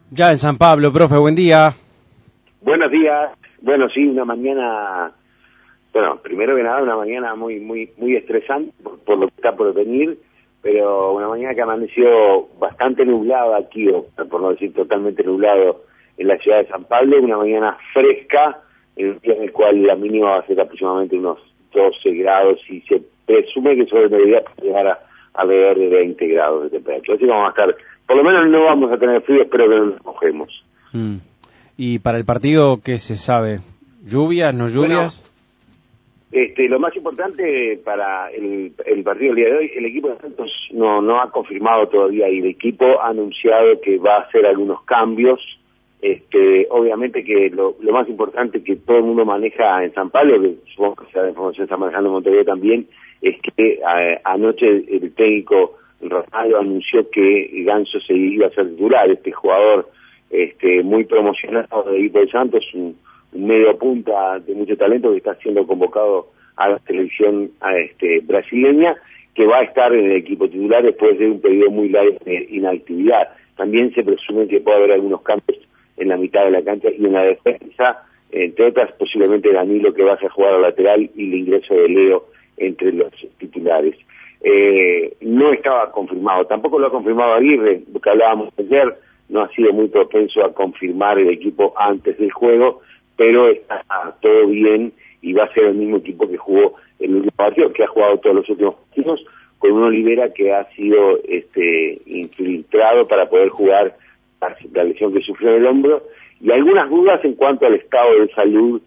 Ya en San Pablo, profe, buen día. Buenos días. Bueno, sí, una mañana, bueno, primero que nada, una mañana muy estresante por lo que está por venir, pero una mañana que amaneció bastante nublada aquí, o por no decir totalmente nublado, en la ciudad de San Pablo, una mañana fresca, en un día en el cual la mínima va a ser aproximadamente unos 12 grados y se presume que sobre el mediodía puede llegar a alrededor de 20 grados de temperatura. Así que vamos a estar, por lo menos no vamos a tener frío, espero que no nos mojemos. ¿Y para el partido qué se sabe? ¿Lluvias, no lluvias? Bueno, lo más importante para el partido del día de hoy, el equipo de Santos no ha confirmado todavía y el equipo ha anunciado que va a hacer algunos cambios. Obviamente que lo más importante que todo el mundo maneja en San Pablo, que supongo que esa información está manejando en Montevideo también, es que anoche el técnico Ronaldo anunció que Ganso se iba a ser titular, este jugador muy promocionado del equipo de Santos, un medio punta de mucho talento que está siendo convocado a la selección brasileña, que va a estar en el equipo titular después de un periodo muy largo de inactividad. También se presume que puede haber algunos cambios en la mitad de la cancha y en la defensa, entre otras posiblemente Danilo, que va a jugar al lateral, y el ingreso de Leo entre los titulares. No estaba confirmado, tampoco lo ha confirmado Aguirre, lo que hablábamos ayer, no ha sido muy propenso a confirmar el equipo antes del juego, pero está todo bien y va a ser el mismo equipo que jugó el último partido, que ha jugado todos los últimos partidos, con un Olivera que ha sido infiltrado para poder jugar la lesión que sufrió en el hombro, y algunas dudas en cuanto al estado de salud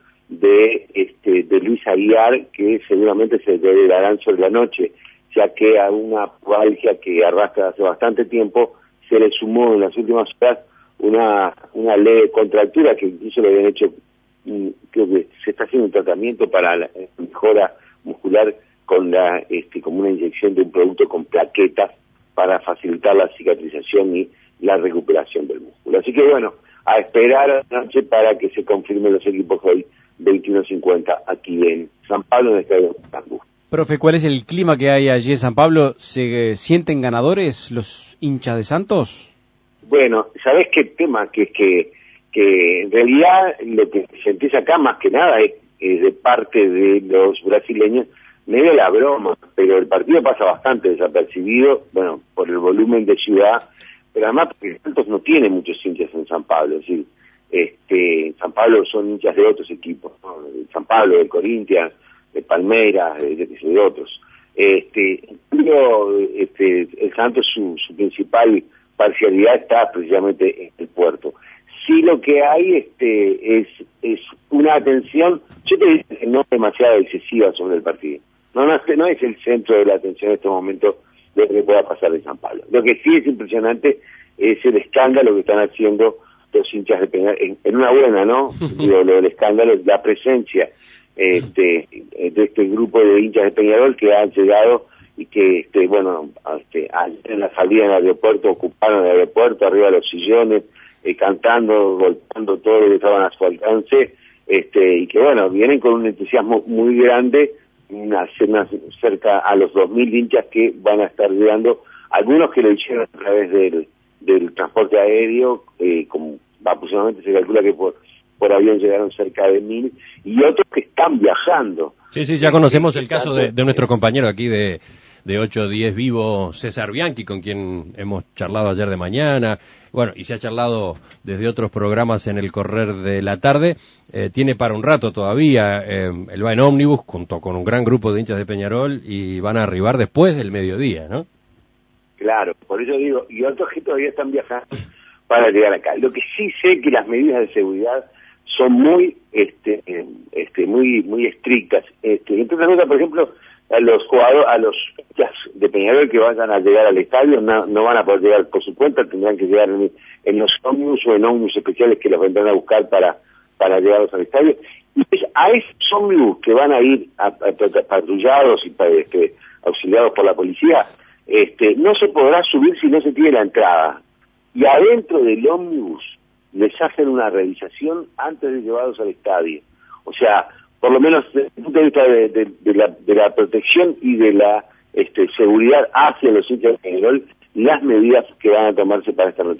de Luis Aguiar, que seguramente se develarán sobre la noche, ya que a una pubalgia que arrastra hace bastante tiempo se le sumó en las últimas horas una leve contractura que incluso le habían hecho, creo que se está haciendo un tratamiento para la mejora muscular con como una inyección de un producto con plaquetas para facilitar la cicatrización y la recuperación del músculo. Así que bueno, a esperar a la noche para que se confirmen los equipos hoy 21:50 aquí en San Pablo, en el estadio de Tangú. Profe, ¿cuál es el clima que hay allí en San Pablo? ¿Se sienten ganadores los hinchas de Santos? Bueno, ¿sabés qué tema? Que en realidad lo que sentís acá más que nada es de parte de los brasileños, medio la broma, pero el partido pasa bastante desapercibido, bueno, por el volumen de ciudad, pero además porque Santos no tiene muchos hinchas en San Pablo, es decir, San Pablo son hinchas de otros equipos, ¿no? De San Pablo, de Corinthians, de Palmeiras, de otros. El Santos, su principal parcialidad está precisamente en el puerto. Sí, lo que hay es una atención, yo te diría que no demasiado excesiva sobre el partido. No es el centro de la atención en este momento de lo que pueda pasar en San Pablo. Lo que sí es impresionante es el escándalo que están haciendo los hinchas de Peñarol, en una buena, ¿no? Lo del escándalo es la presencia de este grupo de hinchas de Peñarol que han llegado y que, en la salida del aeropuerto ocuparon el aeropuerto, arriba de los sillones, cantando, golpeando todo lo que estaban a su alcance, y que bueno, vienen con un entusiasmo muy grande, cerca a los 2.000 hinchas que van a estar llegando, algunos que lo hicieron a través del transporte aéreo, aproximadamente se calcula que por avión llegaron cerca de 1.000, y otros que están viajando. Sí, ya conocemos el caso de nuestro compañero aquí de 8-10 Vivo, César Bianchi, con quien hemos charlado ayer de mañana, bueno, y se ha charlado desde otros programas en el correr de la tarde. Tiene para un rato todavía, él va en ómnibus junto con un gran grupo de hinchas de Peñarol y van a arribar después del mediodía, ¿no? Claro, por eso digo, y otros que todavía están viajando para llegar acá. Lo que sí sé que las medidas de seguridad son muy estrictas. Entonces, por ejemplo, a los jugadores, a los de Peñarol que vayan a llegar al estadio no van a poder llegar por su cuenta, tendrán que llegar en los ómnibus o en ómnibus especiales que los vendrán a buscar para llegarlos al estadio. Y a esos ómnibus que van a ir patrullados y auxiliados por la policía, no se podrá subir si no se tiene la entrada. Y adentro del ómnibus les hacen una revisación antes de llevarlos al estadio. O sea, por lo menos desde el punto de vista de la protección y de la seguridad hacia los hinchas de Peñarol, las medidas que van a tomarse para esta noche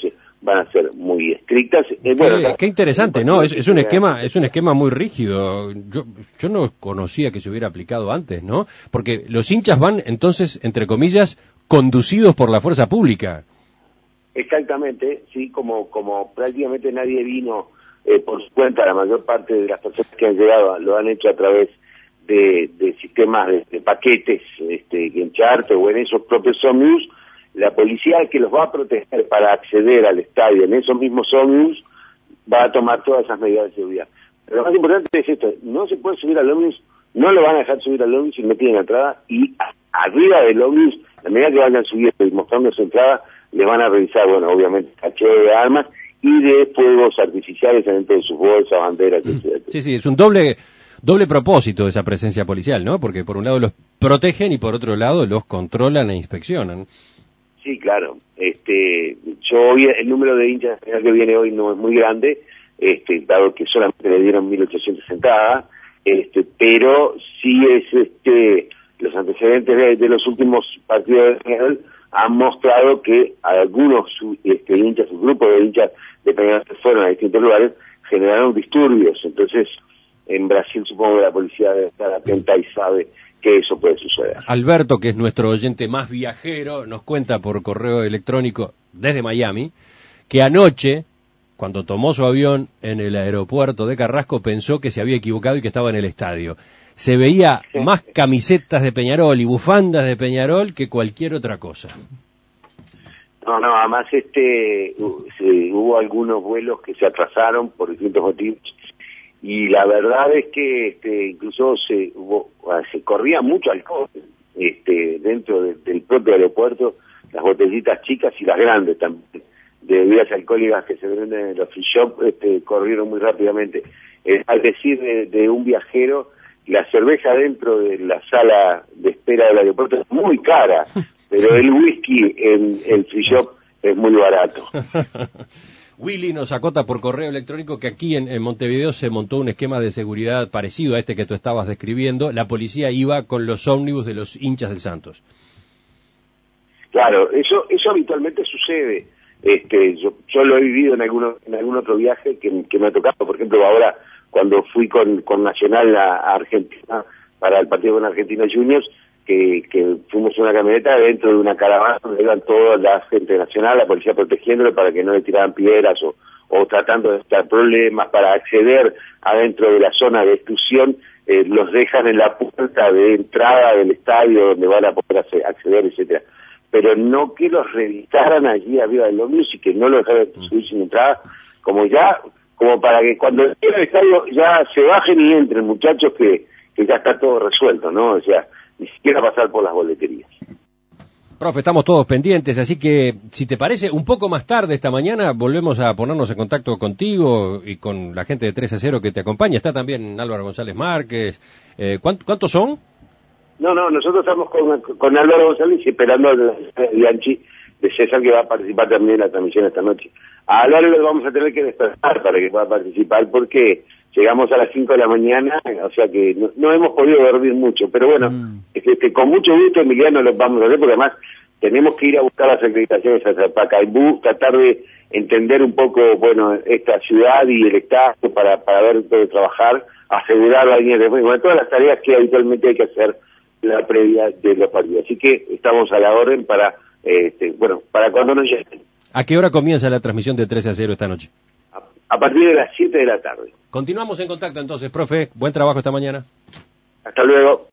van a ser muy estrictas. Qué interesante, ¿no? Es un esquema muy rígido. Yo no conocía que se hubiera aplicado antes, ¿no? Porque los hinchas van, entonces, entre comillas, conducidos por la fuerza pública. Exactamente, sí, como prácticamente nadie vino por su cuenta, la mayor parte de las personas que han llegado lo han hecho a través de sistemas de paquetes en charter o en esos propios ómnibus. La policía que los va a proteger para acceder al estadio en esos mismos ómnibus va a tomar todas esas medidas de seguridad. Pero lo más importante es esto: no se puede subir al ómnibus, no lo van a dejar subir al ómnibus si no tienen entrada, y arriba del ómnibus, a medida que vayan subiendo y mostrando su entrada, les van a revisar, bueno, obviamente, cacheo de armas y de fuegos artificiales dentro de sus bolsas, banderas, etc. Sí, es un doble propósito esa presencia policial, ¿no? Porque por un lado los protegen y por otro lado los controlan e inspeccionan. Sí, claro. Yo hoy el número de hinchas que viene hoy no es muy grande, dado que solamente le dieron 1.800 entradas, pero sí es los antecedentes de los últimos partidos de Peñarol han mostrado que algunos hinchas, un grupo de hinchas de Peñarol que fueron a distintos lugares, generaron disturbios. Entonces, en Brasil supongo que la policía debe estar atenta y sabe que eso puede suceder. Alberto, que es nuestro oyente más viajero, nos cuenta por correo electrónico desde Miami que anoche, cuando tomó su avión en el aeropuerto de Carrasco, pensó que se había equivocado y que estaba en el estadio. Se veía más camisetas de Peñarol y bufandas de Peñarol que cualquier otra cosa. No, además hubo algunos vuelos que se atrasaron por distintos motivos. Y la verdad es que incluso se corría mucho alcohol dentro del propio aeropuerto, las botellitas chicas y las grandes también, de bebidas alcohólicas que se venden en los free shop, corrieron muy rápidamente. Al decir de un viajero, la cerveza dentro de la sala de espera del aeropuerto es muy cara, pero el whisky en el free shop es muy barato. Willy nos acota por correo electrónico que aquí en Montevideo se montó un esquema de seguridad parecido a este que tú estabas describiendo. La policía iba con los ómnibus de los hinchas del Santos. Claro, eso habitualmente sucede. Yo lo he vivido en algún otro viaje que me ha tocado. Por ejemplo, ahora cuando fui con Nacional a Argentina para el partido con Argentina Juniors, que fuimos en una camioneta dentro de una caravana donde iban toda la gente nacional, la policía protegiéndolo para que no le tiraran piedras o tratando de estar problemas para acceder adentro de la zona de exclusión, los dejan en la puerta de entrada del estadio donde van a poder acceder, etcétera. Pero no que los revisaran allí arriba del ómnibus y que no los dejaran subir sin entrada, como para que cuando lleguen al estadio ya se bajen y entren, muchachos, que ya está todo resuelto, ¿no? O sea, ni siquiera pasar por las boleterías. Profe, estamos todos pendientes, así que si te parece, un poco más tarde esta mañana volvemos a ponernos en contacto contigo y con la gente de 3-0 que te acompaña. Está también Álvaro González Márquez. ¿Cuántos son? No, nosotros estamos con Álvaro González y esperando a Bianchi de César, que va a participar también en la transmisión esta noche. A Álvaro lo vamos a tener que despertar para que pueda participar porque llegamos a las 5 de la mañana, o sea que no hemos podido dormir mucho, pero bueno, con mucho gusto, Emiliano, lo vamos a hacer, porque además tenemos que ir a buscar las acreditaciones a Pacaembu, tratar de entender un poco, bueno, esta ciudad y el Estado para ver dónde trabajar, asegurar la línea de bueno, todas las tareas que habitualmente hay que hacer en la previa de los partidos. Así que estamos a la orden para cuando nos lleguen. ¿A qué hora comienza la transmisión de 3-0 esta noche? A partir de las 7 de la tarde. Continuamos en contacto entonces, profe. Buen trabajo esta mañana. Hasta luego.